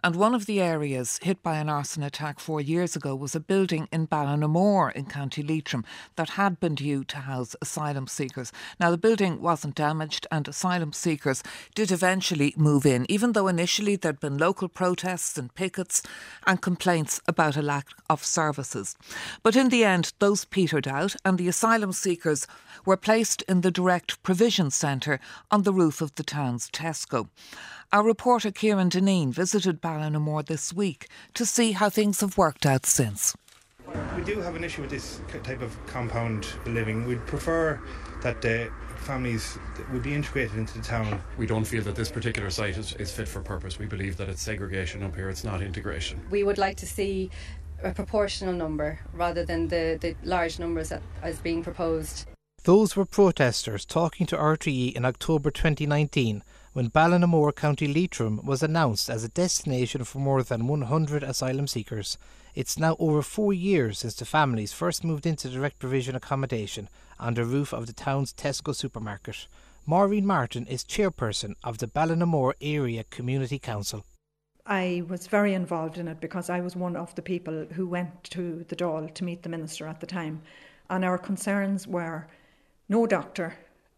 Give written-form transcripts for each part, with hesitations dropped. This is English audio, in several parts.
And one of the areas hit by an arson attack 4 years ago was a building in Ballinamore in County Leitrim that had been due to house asylum seekers. Now, the building wasn't damaged and asylum seekers did eventually move in, even though initially there'd been local protests and pickets and complaints about a lack of services. But in the end, those petered out and the asylum seekers were placed in the Direct Provision Centre on the roof of the town's Tesco. Our reporter Kieran Deneen visited Ballinamore this week to see how things have worked out since. We do have an issue with this type of compound living. We'd prefer that families would be integrated into the town. We don't feel that this particular site is fit for purpose. We believe that it's segregation up here, it's not integration. We would like to see a proportional number rather than the large numbers that is being proposed. Those were protesters talking to RTE in October 2019 when Ballinamore, County Leitrim was announced as a destination for more than 100 asylum seekers. It's now over 4 years since the families first moved into direct provision accommodation on the roof of the town's Tesco supermarket. Maureen Martin is chairperson of the Ballinamore Area Community Council. I was very involved in it because I was one of the people who went to the Dáil to meet the Minister at the time. And our concerns were no doctor,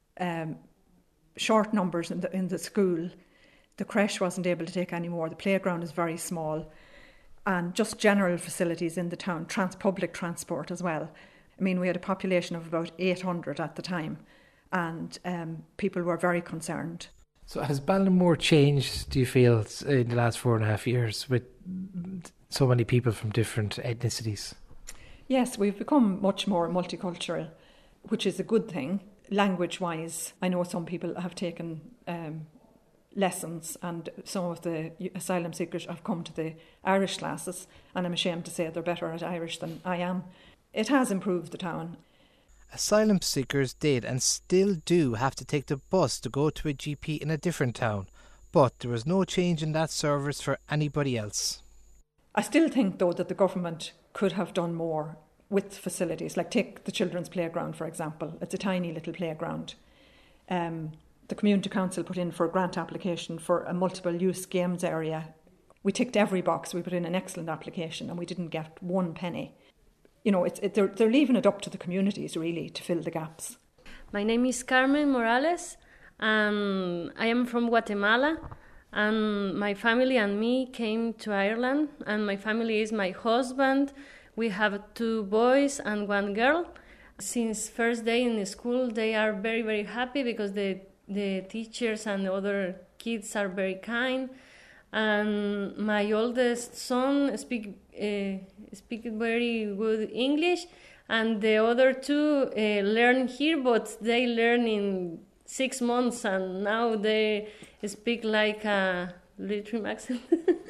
short numbers in the school, the creche wasn't able to take any more, the playground is very small, and just general facilities in the town, public transport as well. I mean, we had a population of about 800 at the time, and people were very concerned. So has Ballinamore changed, do you feel, in the last 4.5 years with so many people from different ethnicities? Yes, we've become much more multicultural, which is a good thing. Language-wise, I know some people have taken lessons, and some of the asylum seekers have come to the Irish classes, and I'm ashamed to say they're better at Irish than I am. It has improved the town. Asylum seekers did and still do have to take the bus to go to a GP in a different town, but there was no change in that service for anybody else. I still think, though, that the government could have done more with facilities, like take the children's playground, for example. It's a tiny little playground. The Community Council put in for a grant application for a multiple use games area. We ticked every box. We put in an excellent application and we didn't get 1 penny. You know, they're leaving it up to the communities, really, to fill the gaps. My name is Carmen Morales. I am from Guatemala. And my family and me came to Ireland. And my family is my husband. We have 2 boys and 1 girl. Since first day in the school, they are very, very happy because the teachers and the other kids are very kind. And my oldest son speak very good English, and the other 2 learn here, but they learn in 6 months, and now they speak like a Leitrim accent.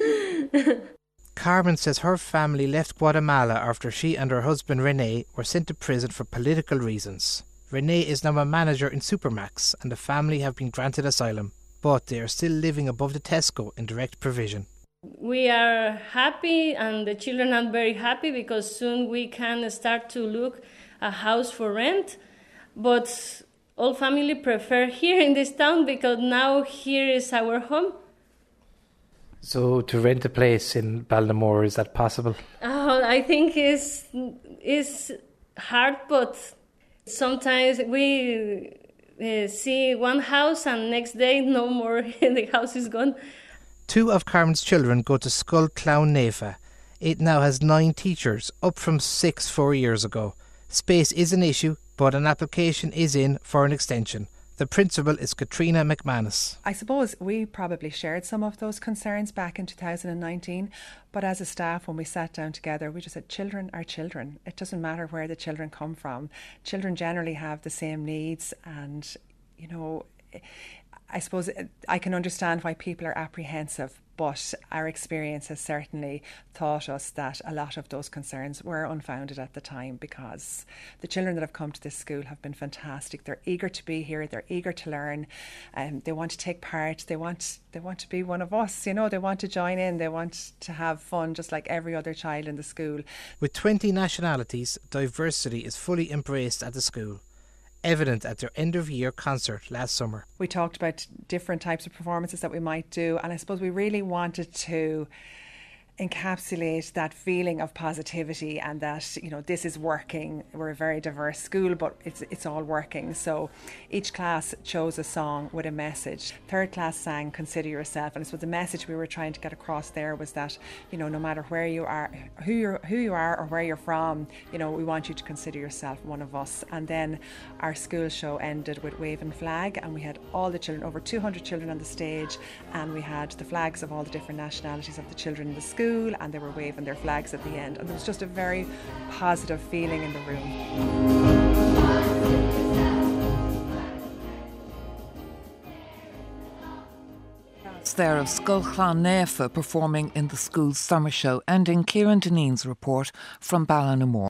Carmen says her family left Guatemala after she and her husband Renee were sent to prison for political reasons. Renee is now a manager in Supermax and the family have been granted asylum, but they are still living above the Tesco in direct provision. We are happy and the children are very happy because soon we can start to look a house for rent, but all family prefer here in this town because now here is our home. So to rent a place in Ballinamore, is that possible? I think it's hard, but sometimes we see one house and next day no more, the house is gone. 2 of Carmen's children go to Scoil Clown Nefa. It now has 9 teachers, up from 6 4 years ago. Space is an issue, but an application is in for an extension. The principal is Katrina McManus. I suppose we probably shared some of those concerns back in 2019, but as a staff, when we sat down together, we just said children are children. It doesn't matter where the children come from. Children generally have the same needs, and, you know, I suppose I can understand why people are apprehensive, but our experience has certainly taught us that a lot of those concerns were unfounded at the time, because the children that have come to this school have been fantastic. They're eager to be here, they're eager to learn, and they want to take part, they want to be one of us, you know, they want to join in, they want to have fun just like every other child in the school. With 20 nationalities, diversity is fully embraced at the school. evident at their end-of-year concert last summer. We talked about different types of performances that we might do, and I suppose we really wanted to encapsulate that feeling of positivity and that, you know, this is working. We're a very diverse school, but it's all working. So each class chose a song with a message. Third class sang Consider Yourself, and I suppose the message we were trying to get across there was that, you know, no matter where you are, who you are or where you're from, you know, we want you to consider yourself one of us. And then our school show ended with Waving Flag, and we had all the children, over 200 children on the stage, and we had the flags of all the different nationalities of the children in the school, and they were waving their flags at the end, and there was just a very positive feeling in the room. There of Sculchlan Nefa performing in the school's summer show, ending Kieran Deneen's report from Ballinamore.